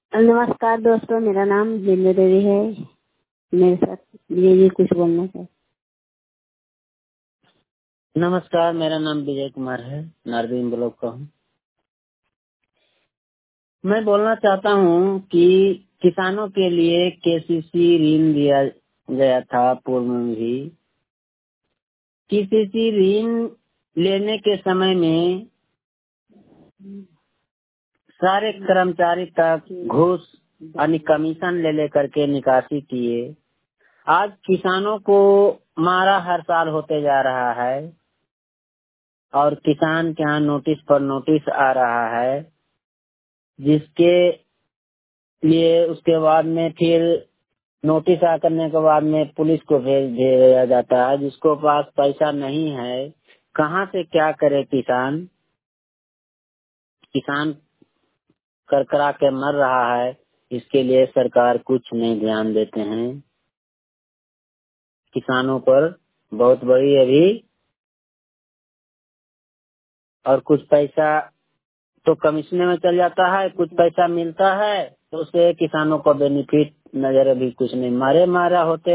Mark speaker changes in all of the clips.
Speaker 1: नमस्कार दोस्तों, मेरा नाम जिंदू देवी है। मेरे साथ ये कुछ बोलना है।
Speaker 2: नमस्कार, मेरा नाम विजय कुमार है, नारदीन ब्लॉक का हूँ। मैं बोलना चाहता हूँ कि किसानों के लिए केसीसी ऋण दिया गया था पूर्व में भी। केसीसी ऋण लेने के समय में सारे कर्मचारी तक घूस यानी कमीशन ले लेकर के निकासी किए। आज किसानों को मारा हर साल होते जा रहा है और किसान के यहाँ नोटिस पर नोटिस आ रहा है, जिसके लिए उसके बाद में फिर नोटिस आ करने के बाद में पुलिस को भेज दिया जाता है। जिसको पास पैसा नहीं है, कहाँ से क्या करे किसान किसान करकरा के मर रहा है। इसके लिए सरकार कुछ नहीं ध्यान देते हैं। किसानों पर बहुत बड़ी अभी और कुछ पैसा तो कमीशन में चल जाता है, कुछ पैसा मिलता है तो उससे किसानों को बेनिफिट नजर अभी कुछ नहीं। मारे मारा होते।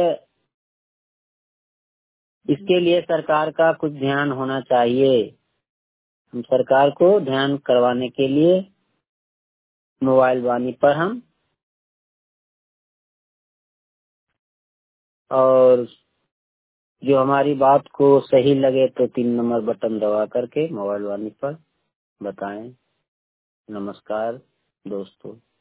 Speaker 2: इसके लिए सरकार का कुछ ध्यान होना चाहिए। हम सरकार को ध्यान करवाने के लिए मोबाइल वाणी पर हम और जो हमारी बात को सही लगे तो 3 नंबर बटन दबा करके मोबाइल वाणी पर बताएं। नमस्कार दोस्तों।